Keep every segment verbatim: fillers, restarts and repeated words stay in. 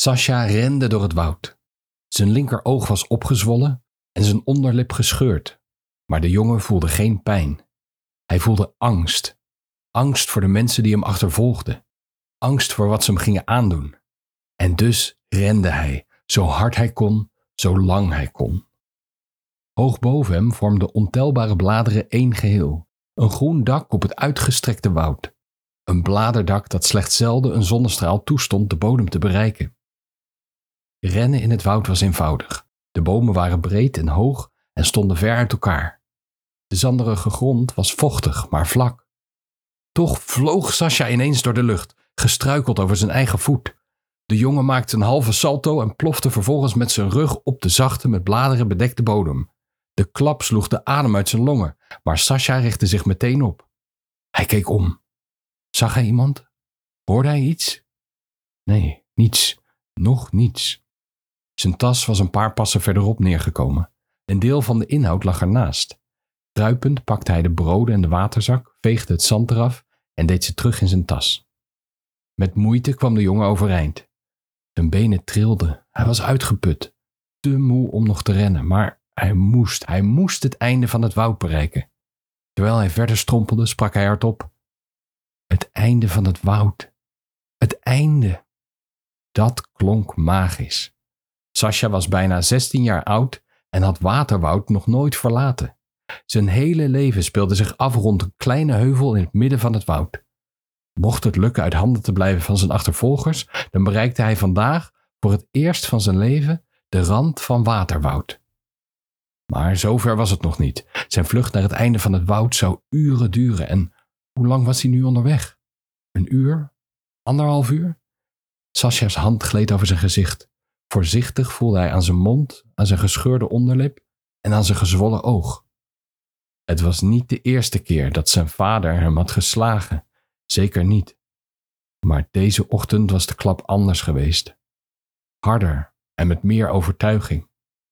Sascha rende door het woud. Zijn linkeroog was opgezwollen en zijn onderlip gescheurd. Maar de jongen voelde geen pijn. Hij voelde angst. Angst voor de mensen die hem achtervolgden. Angst voor wat ze hem gingen aandoen. En dus rende hij, zo hard hij kon, zo lang hij kon. Hoog boven hem vormden ontelbare bladeren één geheel. Een groen dak op het uitgestrekte woud. Een bladerdak dat slechts zelden een zonnestraal toestond de bodem te bereiken. Rennen in het woud was eenvoudig. De bomen waren breed en hoog en stonden ver uit elkaar. De zanderige grond was vochtig, maar vlak. Toch vloog Sascha ineens door de lucht, gestruikeld over zijn eigen voet. De jongen maakte een halve salto en plofte vervolgens met zijn rug op de zachte, met bladeren bedekte bodem. De klap sloeg de adem uit zijn longen, maar Sascha richtte zich meteen op. Hij keek om. Zag hij iemand? Hoorde hij iets? Nee, niets. Nog niets. Zijn tas was een paar passen verderop neergekomen. Een deel van de inhoud lag ernaast. Kruipend pakte hij de broden en de waterzak, veegde het zand eraf en deed ze terug in zijn tas. Met moeite kwam de jongen overeind. Zijn benen trilden. Hij was uitgeput. Te moe om nog te rennen, maar hij moest, hij moest het einde van het woud bereiken. Terwijl hij verder strompelde, sprak hij hardop. Het einde van het woud. Het einde. Dat klonk magisch. Sascha was bijna zestien jaar oud en had Waterwoud nog nooit verlaten. Zijn hele leven speelde zich af rond een kleine heuvel in het midden van het woud. Mocht het lukken uit handen te blijven van zijn achtervolgers, dan bereikte hij vandaag voor het eerst van zijn leven de rand van Waterwoud. Maar zover was het nog niet. Zijn vlucht naar het einde van het woud zou uren duren en hoe lang was hij nu onderweg? Een uur? Anderhalf uur? Sascha's hand gleed over zijn gezicht. Voorzichtig voelde hij aan zijn mond, aan zijn gescheurde onderlip en aan zijn gezwollen oog. Het was niet de eerste keer dat zijn vader hem had geslagen. Zeker niet. Maar deze ochtend was de klap anders geweest. Harder en met meer overtuiging.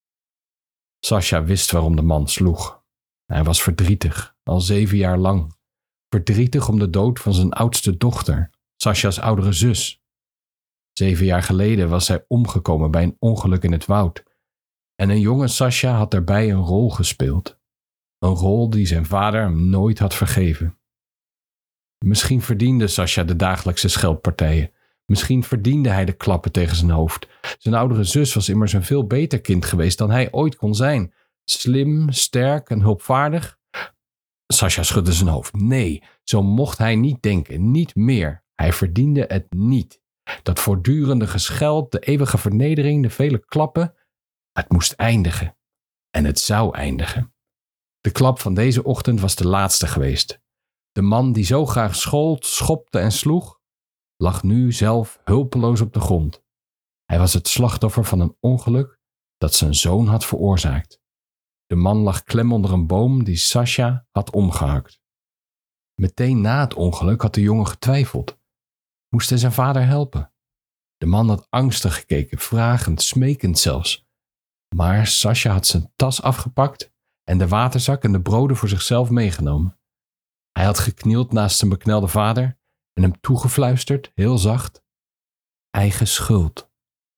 Sascha wist waarom de man sloeg. Hij was verdrietig, al zeven jaar lang. Verdrietig om de dood van zijn oudste dochter, Sascha's oudere zus. Zeven jaar geleden was zij omgekomen bij een ongeluk in het woud. En een jonge Sascha had daarbij een rol gespeeld. Een rol die zijn vader hem nooit had vergeven. Misschien verdiende Sascha de dagelijkse scheldpartijen. Misschien verdiende hij de klappen tegen zijn hoofd. Zijn oudere zus was immers een veel beter kind geweest dan hij ooit kon zijn. Slim, sterk en hulpvaardig. Sascha schudde zijn hoofd. Nee, zo mocht hij niet denken. Niet meer. Hij verdiende het niet. Dat voortdurende gescheld, de eeuwige vernedering, de vele klappen. Het moest eindigen. En het zou eindigen. De klap van deze ochtend was de laatste geweest. De man die zo graag schold, schopte en sloeg, lag nu zelf hulpeloos op de grond. Hij was het slachtoffer van een ongeluk dat zijn zoon had veroorzaakt. De man lag klem onder een boom die Sascha had omgehakt. Meteen na het ongeluk had de jongen getwijfeld. Moest hij zijn vader helpen? De man had angstig gekeken, vragend, smekend zelfs. Maar Sascha had zijn tas afgepakt en de waterzak en de broden voor zichzelf meegenomen. Hij had geknield naast zijn beknelde vader en hem toegefluisterd, heel zacht. Eigen schuld.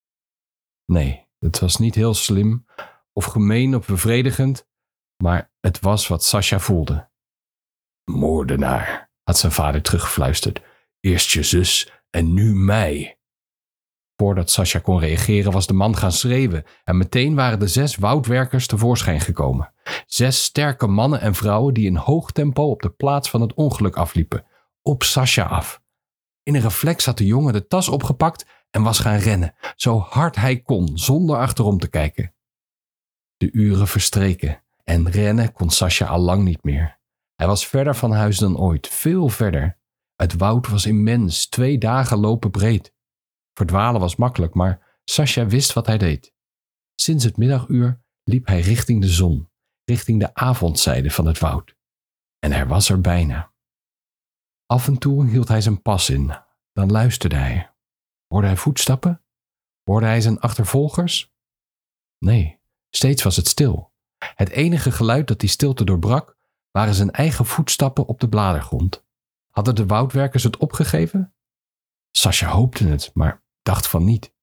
Nee, het was niet heel slim of gemeen of bevredigend, maar het was wat Sascha voelde. Moordenaar, had zijn vader teruggefluisterd. Eerst je zus en nu mij. Voordat Sascha kon reageren was de man gaan schreeuwen en meteen waren de zes woudwerkers tevoorschijn gekomen. Zes sterke mannen en vrouwen die in hoog tempo op de plaats van het ongeluk afliepen, op Sascha af. In een reflex had de jongen de tas opgepakt en was gaan rennen, zo hard hij kon, zonder achterom te kijken. De uren verstreken en rennen kon Sascha al lang niet meer. Hij was verder van huis dan ooit, veel verder. Het woud was immens, twee dagen lopen breed. Verdwalen was makkelijk, maar Sascha wist wat hij deed. Sinds het middaguur liep hij richting de zon, richting de avondzijde van het woud. En hij was er bijna. Af en toe hield hij zijn pas in, dan luisterde hij. Hoorde hij voetstappen? Hoorde hij zijn achtervolgers? Nee, steeds was het stil. Het enige geluid dat die stilte doorbrak, waren zijn eigen voetstappen op de bladergrond. Hadden de woudwerkers het opgegeven? Sascha hoopte het, maar dacht van niet.